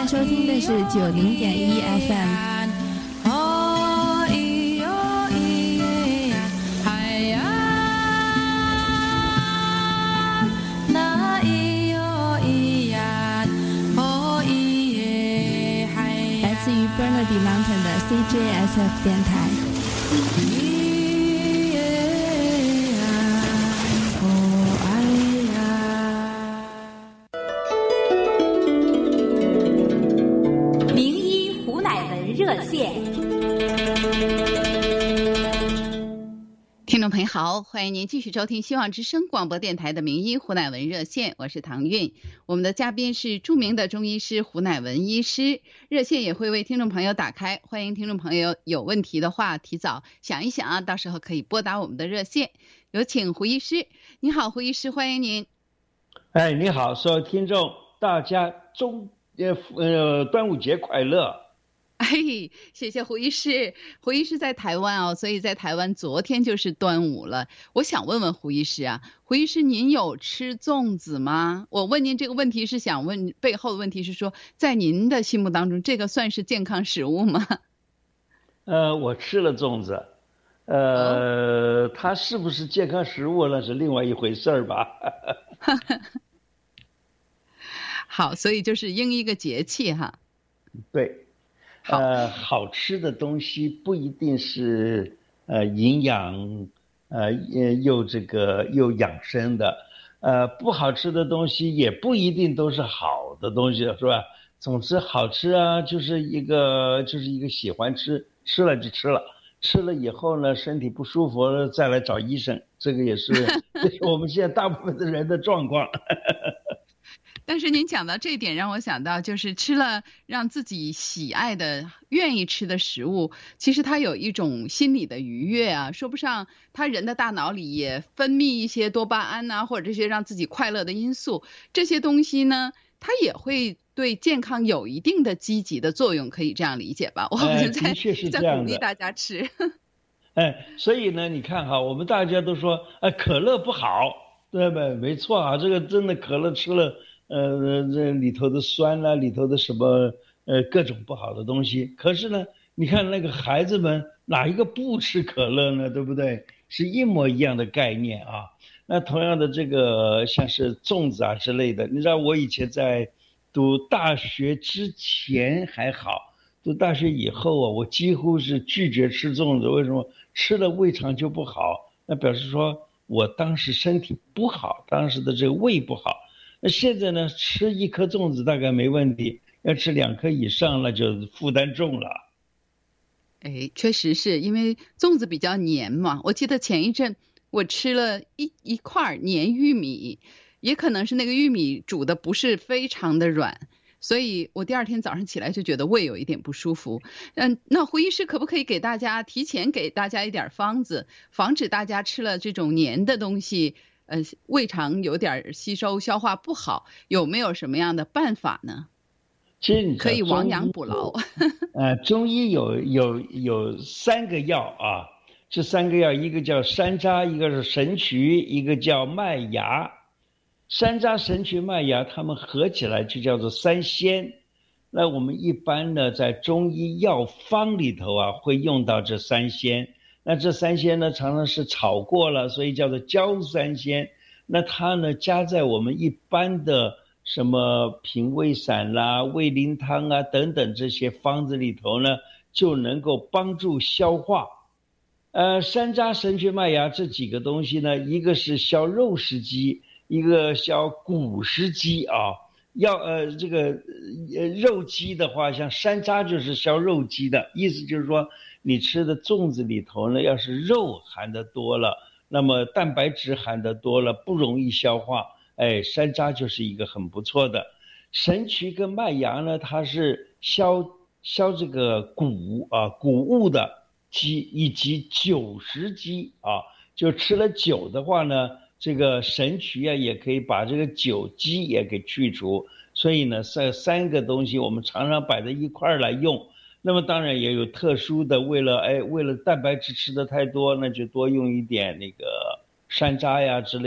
在收听的是90.1 FM。来自于 Burnaby Mountain 的 CJSF 电台。 名医胡乃文热线。 听众朋友好，欢迎您继续收听希望之声广播电台的名医胡乃文热线，我是唐韵。我们的嘉宾是著名的中医师胡乃文医师，热线也会为听众朋友打开，欢迎听众朋友有问题的话提早想一想啊，到时候可以拨打我们的热线。有请胡医师。你好，胡医师，欢迎您。 哎，你好，所有听众，大家端午节快乐。 哎，谢谢胡医师。胡医师在台湾哦，所以在台湾昨天就是端午了。我想问问胡医师啊，胡医师您有吃粽子吗？我问您这个问题是想问，背后的问题是说，在您的心目当中，这个算是健康食物吗？ 我吃了粽子，它是不是健康食物那是另外一回事儿吧。 好，所以就是应一个节气哈。 对。好吃的东西不一定是营养又养生的，不好吃的东西也不一定都是好的东西，是吧？总之好吃啊，就是一个喜欢吃，吃了就吃了，吃了以后呢身体不舒服再来找医生，这个也是我们现在大部分的人的状况。 但是您讲到这一点，让我想到就是吃了让自己喜爱的、愿意吃的食物，其实它有一种心理的愉悦啊，说不上，他人的大脑里也分泌一些多巴胺啊，或者这些让自己快乐的因素，这些东西呢，它也会对健康有一定的积极的作用，可以这样理解吧？我们在鼓励大家吃。 所以呢，你看哈，我们大家都说，可乐不好，对吧？没错啊，这个真的可乐吃了。这里头的酸啦，里头的什么各种不好的东西。可是呢，你看那个孩子们哪一个不吃可乐呢？对不对？是一模一样的概念啊。那同样的这个像是粽子啊之类的，你知道我以前在读大学之前还好，读大学以后啊，我几乎是拒绝吃粽子。为什么？吃了胃肠就不好，那表示说我当时身体不好，当时的这个胃不好。那现在呢，吃一颗粽子大概没问题，要吃2颗以上那就负担重了。 哎，确实是因为粽子比较黏嘛。我记得前一阵我吃了一块黏玉米，也可能是那个玉米煮的不是非常的软，所以我第二天早上起来就觉得胃有一点不舒服。那胡医师可不可以提前给大家一点方子，防止大家吃了这种黏的东西胃肠有点吸收消化不好，有没有什么样的办法呢？ 其实你可以亡羊补牢。 中医有3个药啊，这3个药一个叫山楂，一个是神曲，一个叫麦芽。山楂、神曲、麦芽它们合起来就叫做3仙。那我们一般呢在中医药方里头啊会用到这3仙。那这3仙呢常常是炒过了，所以叫做焦3仙。那它呢加在我们一般的什么平胃散啦、胃灵汤啊等等这些方子里头呢，就能够帮助消化。山楂、神曲、麦芽这几个东西呢，一个是消肉食积，一个消谷食积啊。这个肉积的话，像山楂就是消肉积的，意思就是说你吃的粽子里头呢，要是肉含得多了，那么蛋白质含得多了，不容易消化，山楂就是一个很不错的。神曲跟麦芽呢，它是消这个谷物的积，以及酒食积啊，就吃了酒的话呢，这个神曲啊也可以把这个酒积也给去除。所以呢，这3个东西我们常常摆在一块儿来用。那么当然也有特殊的，为了蛋白质吃的太多，那就多用一点那个山楂呀之类的，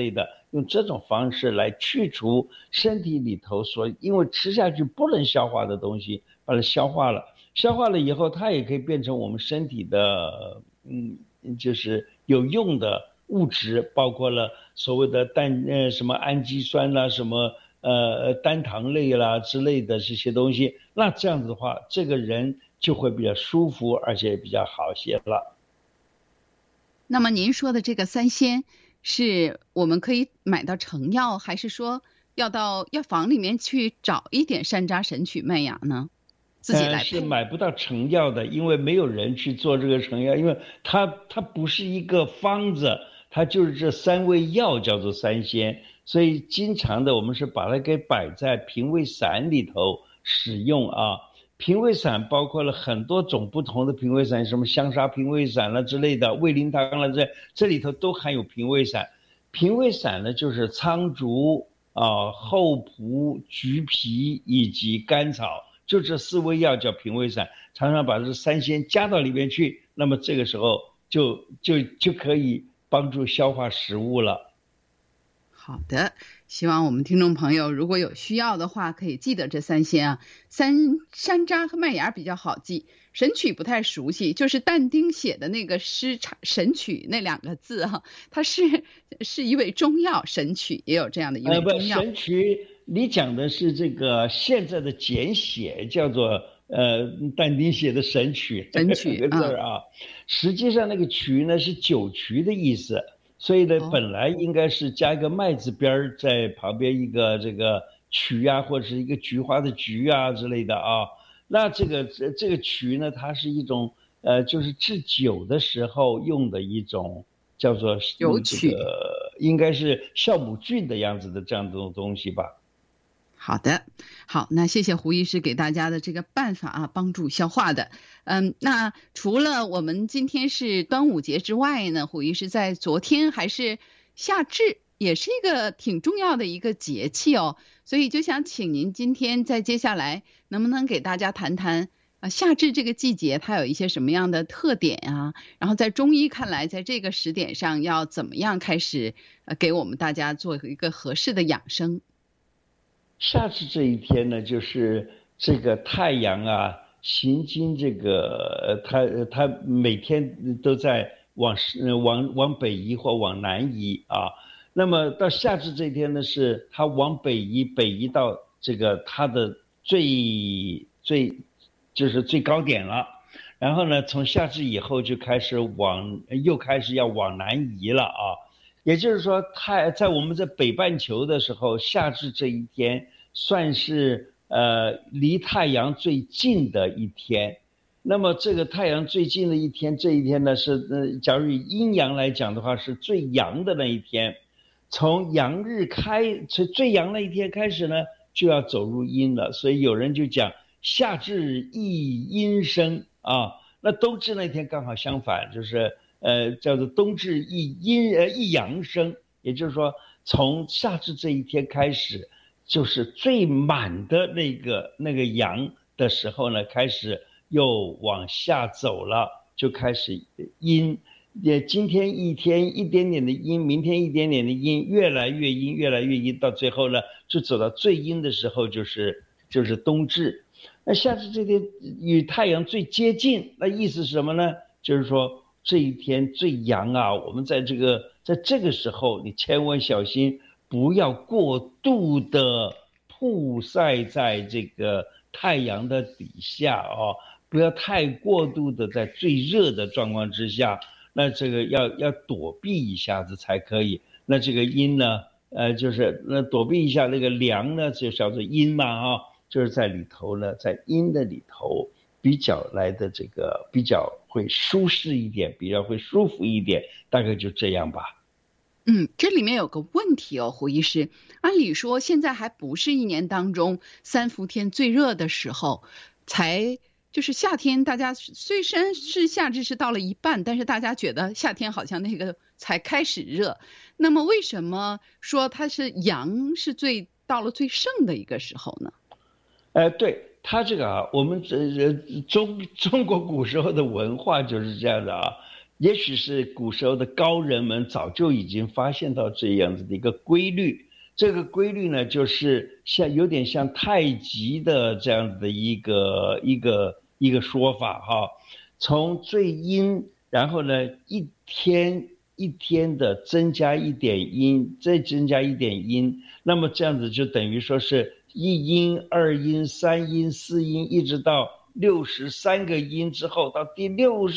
用这种方式来去除身体里头因为吃下去不能消化的东西，把它消化了。消化了以后，它也可以变成我们身体的就是有用的物质，包括了所谓的什么氨基酸啦，什么单糖类啦之类的这些东西。那这样子的话，这个人就会比较舒服，而且比较好些了。 那么您说的这个三鲜，是我们可以买到成药，还是说要到药房里面去找一点山楂、神曲、麦芽呢？自己来配？ 是买不到成药的，因为没有人去做这个成药，因为它不是一个方子，它就是这3味药叫做三鲜，所以经常的我们是把它给摆在平胃散里头使用啊。平胃散包括了很多种不同的平胃散，什么香砂平胃散啦之类的，胃灵汤啦，这里头都含有平胃散。平胃散呢，就是苍术厚朴、橘皮以及甘草，就这4味药叫平胃散。常常把这三鲜加到里面去，那么这个时候就可以帮助消化食物了。 好的，希望我们听众朋友如果有需要的话，可以记得这三鲜啊。山楂和麦芽比较好记，神曲不太熟悉，就是但丁写的那个诗神曲那2个字啊，它是一味中药，神曲也有这样的一味中药。 神曲你讲的是这个现在的简写，叫做但丁写的神曲， 神曲这个字啊，实际上那个曲呢是酒曲的意思。所以呢，本来应该是加一个麦字边在旁边一个这个曲啊，或者是一个菊花的菊啊之类的啊。那这个曲呢，它是一种就是制酒的时候用的一种叫做酒曲， 应该是酵母菌的样子的这样的东西吧。 好的，好，那谢谢胡医师给大家的这个办法啊，帮助消化的。那除了我们今天是端午节之外呢，胡医师在昨天还是夏至，也是一个挺重要的一个节气哦，所以就想请您今天在接下来能不能给大家谈谈夏至这个季节它有一些什么样的特点啊？然后在中医看来，在这个时点上要怎么样开始给我们大家做一个合适的养生？ 夏至这一天呢，就是这个太阳啊行经这个它每天都在往北移或往南移啊。那么到夏至这一天呢，是它往北移到这个它的就是最高点了。然后呢，从夏至以后就又开始要往南移了啊。也就是说，在我们在北半球的时候，夏至这一天算是离太阳最近的一天。那么这个太阳最近的一天，这一天呢是假如以阴阳来讲的话，是最阳的那一天。从阳日最阳那一天开始呢，就要走入阴了。所以有人就讲夏至一阴生啊，那冬至那天刚好相反，就是叫做冬至一阳生，也就是说从夏至这一天开始，就是最满的那个阳的时候呢，开始又往下走了，就开始阴。今天一天一点点的阴，明天一点点的阴，越来越阴，越来越阴，到最后呢，就走到最阴的时候，就是冬至。那夏至这天与太阳最接近，那意思是什么呢？就是说这一天最阳啊，我们在这个时候，你千万小心，不要过度的曝晒在这个太阳的底下啊，不要太过度的在最热的状况之下，那这个要躲避一下子才可以。那这个阴呢，就是那躲避一下那个凉呢，就叫做阴嘛啊，就是在里头呢，在阴的里头比较来的这个比较会舒适一点，比较会舒服一点，大概就这样吧。 这里面有个问题哦，胡医师，按理说现在还不是一年当中3伏天最热的时候，就是夏天，大家虽然是夏至是到了一半，但是大家觉得夏天好像那个才开始热。那么为什么说它是阳是到了最盛的一个时候呢？ 对，它这个啊，我们中国古时候的文化就是这样的啊。 也许是古时候的高人们早就已经发现到这样子的一个规律。这个规律呢，就是有点像太极的这样子的一个说法哈。从最阴，然后呢一天一天的增加一点阴，再增加一点阴，那么这样子就等于说是1阴、2阴、3阴、4阴，一直到63个阴之后，到第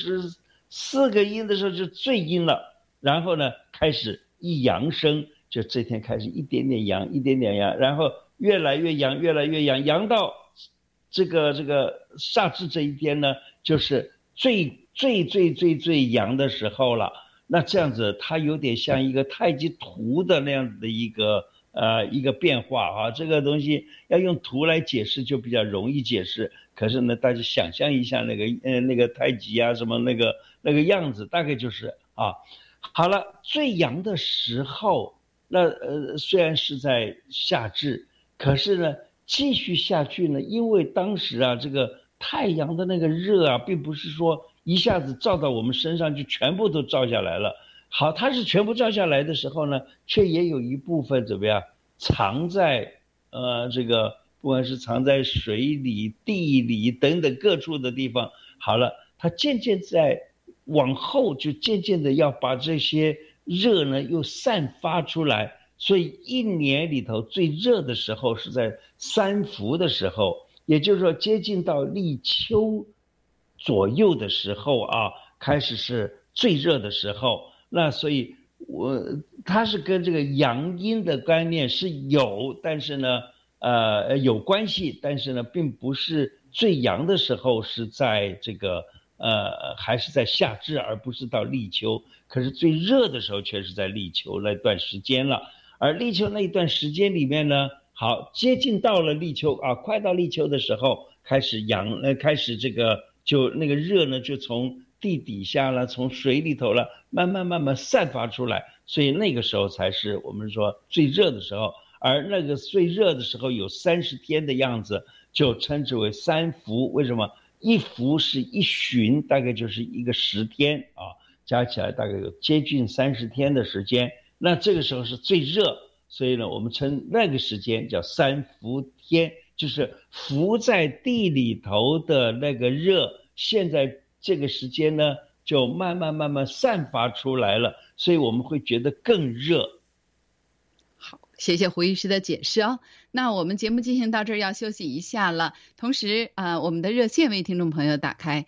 64个阴的时候就最阴了。然后呢开始一阳生，就这天开始一点点阳，一点点阳，然后越来越阳，越来越阳，阳到这个夏至这一天呢，就是最阳的时候了。那这样子它有点像一个太极图的那样子的一个变化啊。这个东西要用图来解释就比较容易解释，可是呢大家想象一下那个太极啊什么那个样子，大概就是啊。好了，最阳的时候，那虽然是在夏至，可是呢继续下去呢，因为当时啊这个太阳的那个热啊，并不是说一下子照到我们身上就全部都照下来了。好，它是全部照下来的时候呢，却也有一部分怎么样藏在这个不管是藏在水里、地里等等各处的地方。好了，它渐渐在往后就渐渐的要把这些热呢又散发出来。所以一年里头最热的时候是在3伏的时候，也就是说接近到立秋左右的时候啊，开始是最热的时候。那所以它是跟这个阳阴的观念是有，但是呢有关系，但是呢并不是最阳的时候是在这个还是在夏至，而不是到立秋。可是最热的时候却是在立秋那段时间了。而立秋那一段时间里面呢，好，接近到了立秋啊，快到立秋的时候开始开始这个就那个热呢就从地底下了，从水里头了，慢慢散发出来。所以那个时候才是我们说最热的时候。而那个最热的时候有30天的样子，就称之为3伏。为什么？一伏是1旬，大概就是一个10天啊，加起来大概有接近30天的时间。那这个时候是最热，所以呢我们称那个时间叫3伏天，就是伏在地里头的那个热，现在这个时间呢就慢慢散发出来了，所以我们会觉得更热。 好，谢谢胡医师的解释哦。那我们节目进行到这儿要休息一下了，同时我们的热线为听众朋友打开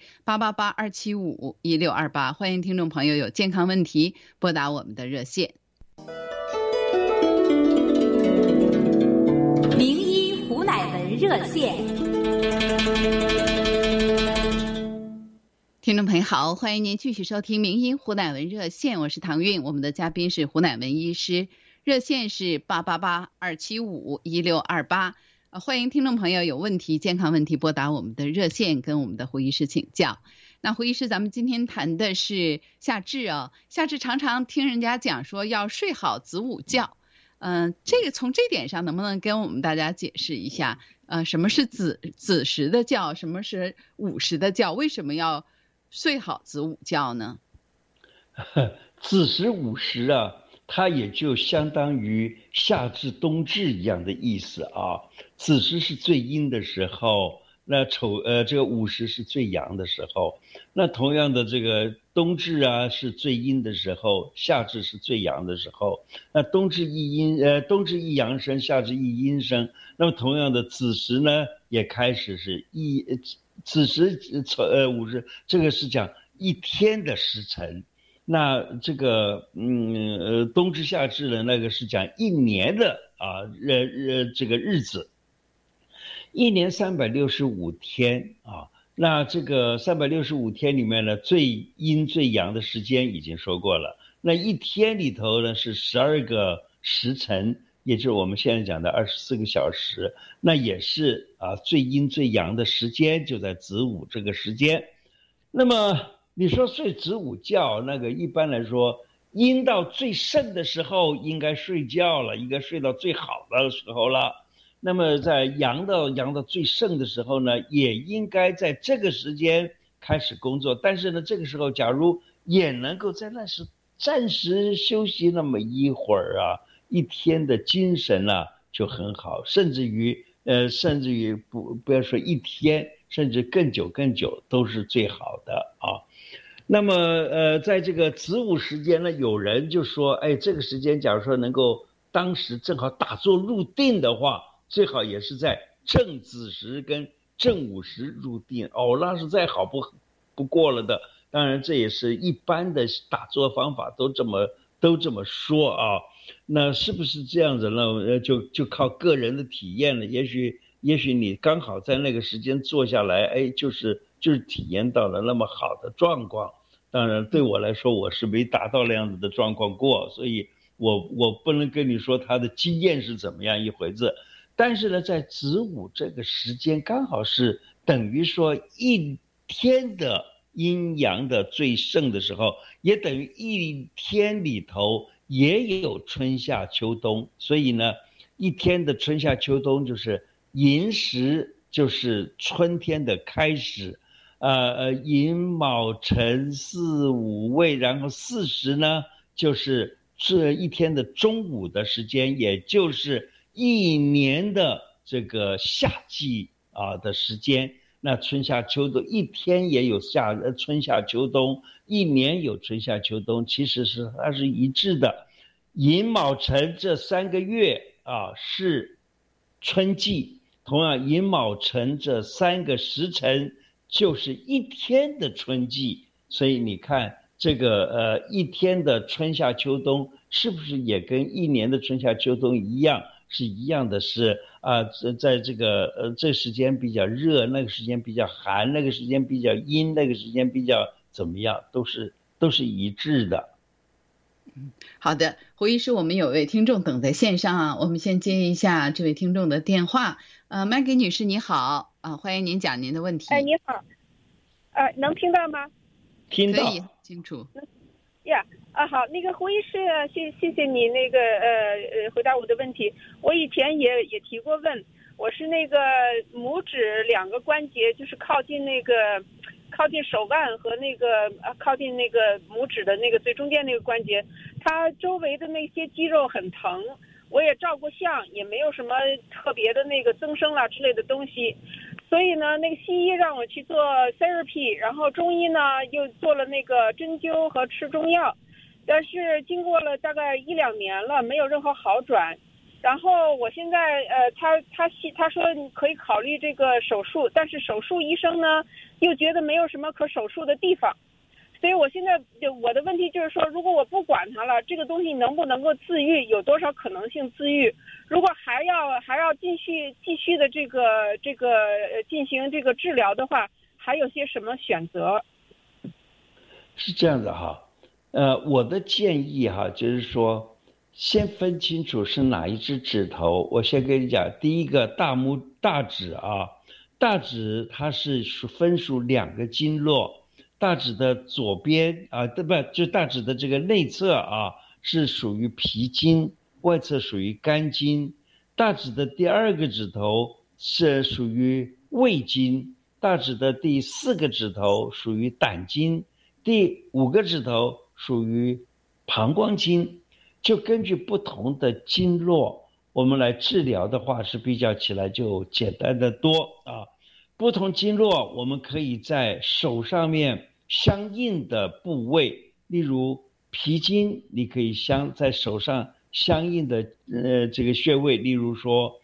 888-275-1628，欢迎听众朋友有健康问题拨打我们的热线。 名医胡乃文热线。 听众朋友好，欢迎您继续收听名医胡乃文热线，我是唐韵，我们的嘉宾是胡乃文医师，热线是888-275-1628，欢迎听众朋友有问题健康问题拨打我们的热线跟我们的胡医师请教。那胡医师，咱们今天谈的是夏至啊，夏至常常听人家讲说要睡好子午觉，这个从这点上能不能跟我们大家解释一下，什么是子时的觉，什么是午时的觉，为什么要睡好子午觉呢？ 子时午时啊，它也就相当于夏至冬至一样的意思啊。子时是最阴的时候，那这个午时是最阳的时候。那同样的这个冬至啊是最阴的时候，夏至是最阳的时候。那冬至一阳生，夏至一阴生。那么同样的子时呢也开始是子时午时，这个是讲一天的时辰。那这个冬至夏至的那个是讲一年的这个日子。一年365天啊，那这个365天里面呢，最阴最阳的时间已经说过了。那一天里头呢是12个时辰，也就是我们现在讲的24个小时，那也是最阴最阳的时间就在子午这个时间。那么你说睡子午觉，那个一般来说阴到最盛的时候应该睡觉了，应该睡到最好的时候了。那么在阳到最盛的时候呢，也应该在这个时间开始工作。但是呢这个时候假如也能够在那时暂时休息那么一会儿啊，一天的精神啊就很好，甚至于不要说一天，甚至更久都是最好的啊。那么在这个子午时间呢，有人就说，哎，这个时间假如说能够当时正好打坐入定的话，最好也是在正子时跟正午时入定哦，那是再好不过了的。当然这也是一般的打坐方法都这么说啊。那是不是这样子呢？就靠个人的体验了。也许你刚好在那个时间坐下来，哎，就是体验到了那么好的状况。当然对我来说，我是没达到那样子的状况过，所以我不能跟你说他的经验是怎么样一回事。但是呢，在子午这个时间刚好是等于说一天的阴阳的最盛的时候，也等于一天里头也有春夏秋冬，所以呢，一天的春夏秋冬就是寅时就是春天的开始，寅卯辰巳午未，然后巳时呢就是这一天的中午的时间，也就是一年的这个夏季的时间。那春夏秋冬一天也有春夏秋冬，一年有春夏秋冬，其实它是一致的。寅卯辰这3个月是春季，同样寅卯辰这3个时辰就是一天的春季。所以你看这个一天的春夏秋冬是不是也跟一年的春夏秋冬一样，是一样的，是在这个这时间比较热，那个时间比较寒，那个时间比较阴，那个时间比较怎么样，都是一致的。 好的，胡医师，我们有位听众等在线上啊，我们先接一下这位听众的电话。Maggie 女士你好欢迎您讲您的问题。 哎，你好，能听到吗？ 听到， 可以清楚。 呀，好，那个胡医师，谢谢你那个回答我的问题。我以前也提过问，我是那个拇指2个关节，就是靠近手腕和那个靠近那个拇指的那个最中间那个关节，它周围的那些肌肉很疼。我也照过相，也没有什么特别的那个增生啦之类的东西，所以呢，那个西医让我去做 therapy， 然后中医呢又做了那个针灸和吃中药，但是经过了大概1-2年了，没有任何好转。然后我现在他说你可以考虑这个手术，但是手术医生呢又觉得没有什么可手术的地方。所以我现在我的问题就是说，如果我不管它了，这个东西能不能够自愈，有多少可能性自愈？如果还要继续的这个进行这个治疗的话，还有些什么选择？ 是这样的哈，我的建议哈，就是说先分清楚是哪一只指头。我先跟你讲，第一个大指大指它是分属2个经络。大指的左边就大指的这个内侧是属于脾经，外侧属于肝经。大指的第2个指头是属于胃经，大指的第4个指头属于胆经，第5个指头属于膀胱经。就根据不同的经络，我们来治疗的话是比较起来就简单的多不同经络我们可以在手上面相应的部位，例如脾经，你可以在手上相应的这个穴位，例如说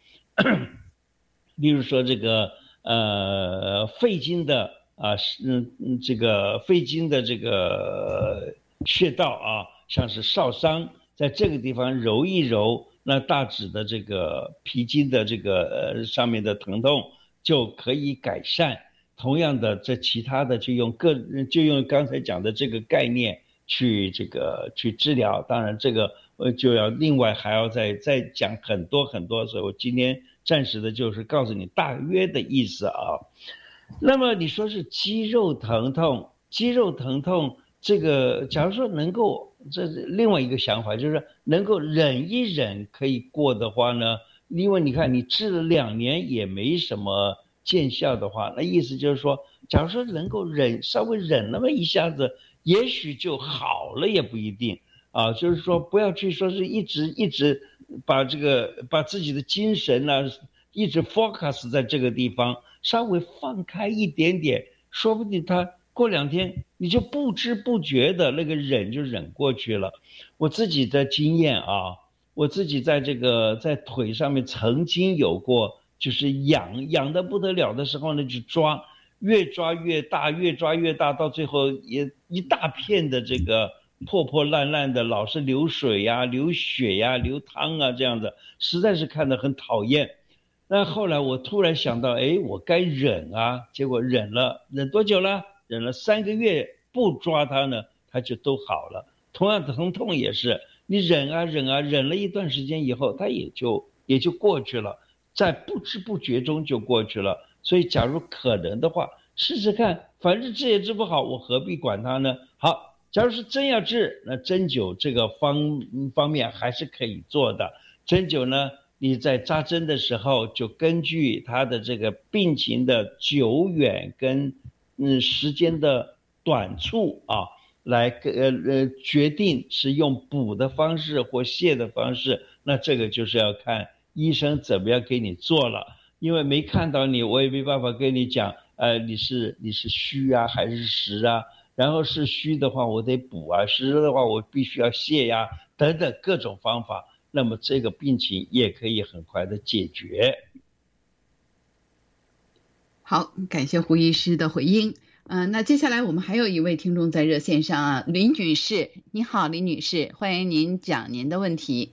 这个肺经的这个肺经的这个穴道像是少商，在这个地方揉一揉，那大指的这个脾经的这个上面的疼痛就可以改善。同样的，这其他的就用刚才讲的这个概念去治疗。当然这个就要另外还要再讲很多，所以我今天暂时的就是告诉你大约的意思那么你说是肌肉疼痛这个假如说能够，这另外一个想法就是能够忍一忍可以过的话呢，因为你看你治了2年也没什么见效的话，那意思就是说，假如说能够稍微忍那么一下子，也许就好了，也不一定啊。就是说，不要去说是一直把自己的精神呢，一直 focus 在这个地方，稍微放开一点点，说不定他过2天你就不知不觉的那个忍就忍过去了。我自己的经验啊，我自己在腿上面曾经有过，就是痒的不得了的时候呢，就抓，越抓越大，越抓越大，到最后也一大片的这个破烂的，老是流水呀、流血呀、流汤啊这样的，实在是看得很讨厌。那后来我突然想到，我该忍啊，结果忍多久了？忍了3个月，不抓它呢，它就都好了。同样疼痛也是，你忍了一段时间以后，它也就过去了，在不知不觉中就过去了。所以假如可能的话，试试看，反正治也治不好，我何必管它呢？好，假如是真要治，那针灸这个方面还是可以做的。针灸呢，你在扎针的时候，就根据它的这个病情的久远跟时间的短促啊，来决定是用补的方式或泻的方式。那这个就是要看医生怎么样给你做了，因为没看到你，我也没办法跟你讲，你是虚啊还是实啊？然后是虚的话，我得补啊；实的话，我必须要泻呀，等等各种方法。那么这个病情也可以很快的解决。 好，感谢胡医师的回应。那接下来我们还有一位听众在热线上啊，林女士，你好，林女士，欢迎您讲您的问题。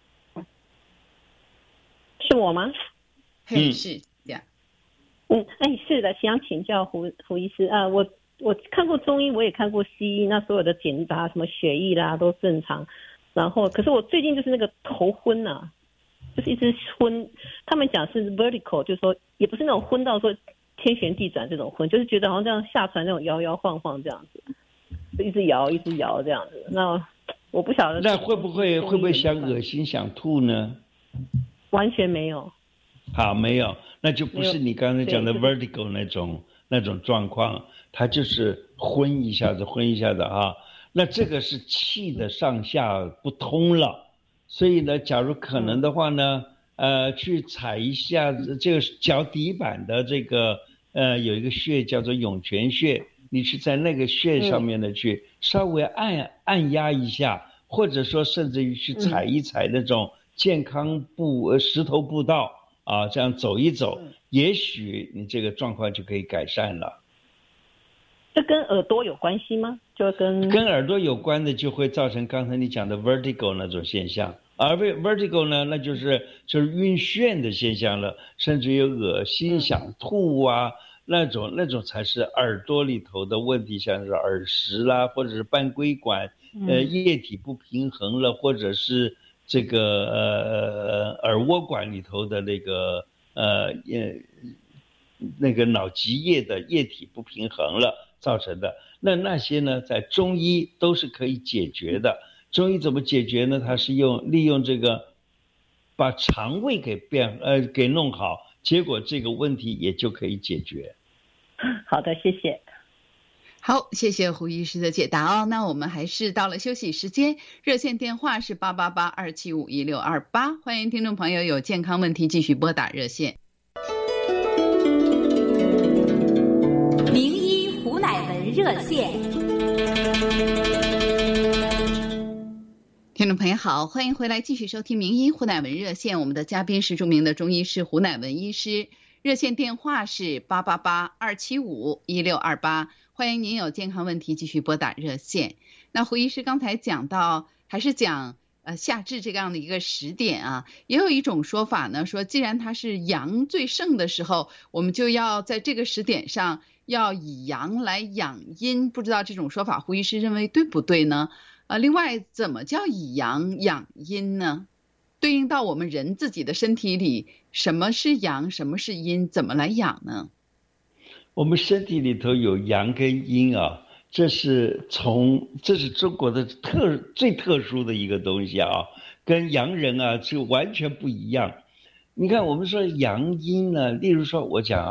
是我吗？ 是这样。 是的，想请教胡医师啊，我看过中医，我也看过西医，那所有的检查什么血液啦都正常，然后可是我最近就是那个头昏啊，就是一直昏，他们讲是 vertical， 就是说也不是那种昏到说天旋地转这种昏，就是觉得好像这样下船那种摇摇晃晃这样子，就一直摇这样子。那我不晓得那会不会想恶心想吐呢？ 完全没有。 好，没有，那就不是你刚才讲的 vertigo 那种状况，它就是昏一下子啊。那这个是气的上下不通了，所以呢，假如可能的话呢，去踩一下这个脚底板的这个有一个穴叫做涌泉穴，你去在那个穴上面呢去稍微按压一下，或者说甚至于去踩一踩那种健康石头步道啊，这样走一走，也许你这个状况就可以改善了。 这跟耳朵有关系吗？就跟耳朵有关的，就会造成刚才你讲的 vertigo 那种现象，而 vertigo 呢，那就是晕眩的现象了，甚至有恶心想吐啊，那种才是耳朵里头的问题，像是耳石啦，或者是半规管液体不平衡了，或者是这个耳蜗管里头的那个脑脊液的液体不平衡了造成的。那些呢，在中医都是可以解决的。中医怎么解决呢？它是利用这个把肠胃给弄好，结果这个问题也就可以解决。 好的，谢谢。 好，谢谢胡医师的解答哦。那我们还是到了休息时间，热线电话是888-275-1628，欢迎听众朋友有健康问题继续拨打热线。 名医胡乃文热线。 听众朋友好，欢迎回来继续收听名医胡乃文热线，我们的嘉宾是著名的中医师胡乃文医师，热线电话是888-275-1628，欢迎您有健康问题继续拨打热线。那胡医师刚才讲到，还是讲夏至这样的一个时点啊，也有一种说法呢，说既然它是阳最盛的时候，我们就要在这个时点上要以阳来养阴，不知道这种说法胡医师认为对不对呢？另外怎么叫以阳养阴呢？对应到我们人自己的身体里，什么是阳，什么是阴，怎么来养呢？ 我们身体里头有阳跟阴啊，这是中国的最特殊的一个东西啊，跟洋人啊就完全不一样。你看我们说阳阴呢，例如说我讲啊，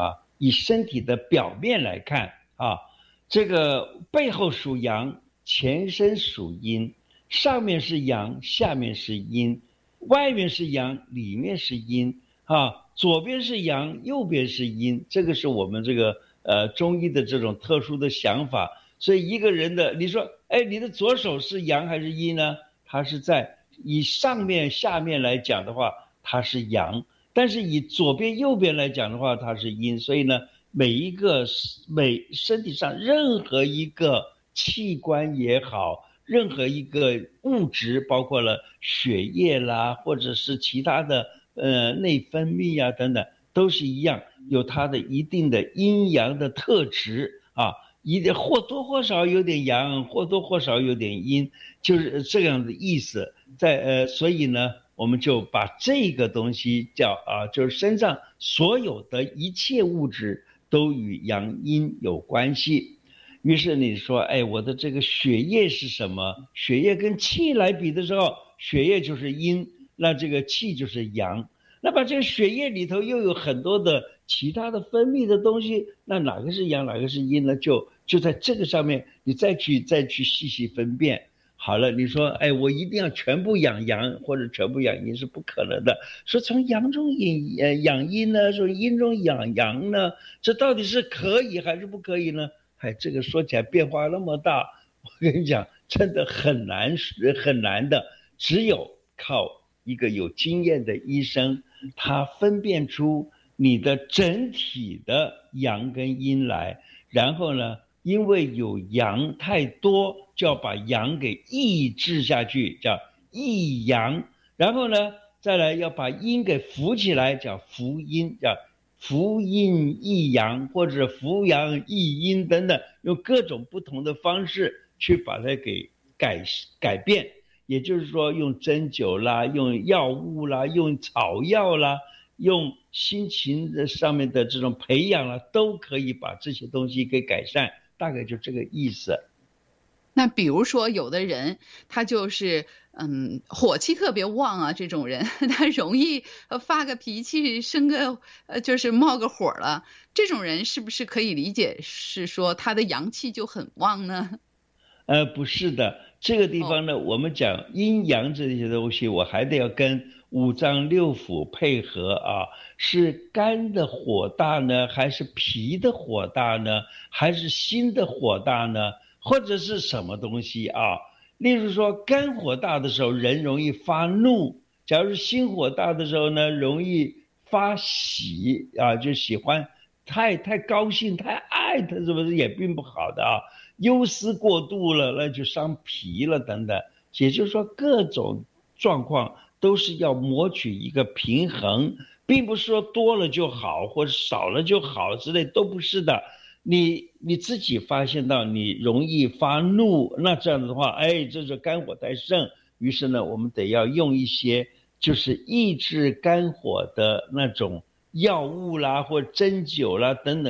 以身体的表面来看啊，这个背后属阳，前身属阴，上面是阳，下面是阴，外面是阳，里面是阴啊，左边是阳，右边是阴，这个是我们这个中医的这种特殊的想法。所以一个人的，你说，哎，你的左手是阳还是阴呢？它是在以上面下面来讲的话，它是阳，但是以左边右边来讲的话，它是阴。所以呢，每身体上任何一个器官也好，任何一个物质，包括了血液啦，或者是其他的内分泌啊等等，都是一样，有它的一定的阴阳的特质啊。或多或少有点阳，或多或少有点阴，就是这样的意思。所以呢，我们就把这个东西叫就是身上所有的一切物质都与阳阴有关系。于是你说，哎，我的这个血液是什么？血液跟气来比的时候，血液就是阴，那这个气就是阳。那把这个血液里头又有很多的其他的分泌的东西，那哪个是阳，哪个是阴呢？就在这个上面，你再去细细分辨。好了，你说，哎，我一定要全部养阳或者全部养阴是不可能的。说从阳中养阴呢，说阴中养阳呢，这到底是可以还是不可以呢？哎，这个说起来变化那么大，我跟你讲，真的很难的，只有靠一个有经验的医生，他分辨出你的整体的阳跟阴来，然后呢，因为有阳太多，就要把阳给抑制下去，叫抑阳，然后呢，再来要把阴给扶起来，叫扶阴，叫扶阴抑阳，或者扶阳抑阴等等，用各种不同的方式去把它给改变。也就是说，用针灸啦，用药物啦，用草药啦，用心情的上面的这种培养啦，都可以把这些东西给改善，大概就这个意思。 那比如说有的人他就是火气特别旺啊，这种人他容易发个脾气，生个就是冒个火了，这种人是不是可以理解是说他的阳气就很旺呢？ 不是的，这个地方呢，我们讲阴阳这些东西，我还得要跟五脏六腑配合啊，是肝的火大呢，还是脾的火大呢，还是心的火大呢，或者是什么东西啊？例如说肝火大的时候人容易发怒，假如是心火大的时候呢，容易发喜啊，就喜欢太高兴太爱他，是不是也并不好的啊？忧思过度了，那就伤脾了等等。也就是说各种状况都是要谋取一个平衡，并不是说多了就好或者少了就好之类，都不是的。你自己发现到你容易发怒，那这样的话，哎，这是肝火太盛，于是呢我们得要用一些就是抑制肝火的那种药物啦或针灸啦等等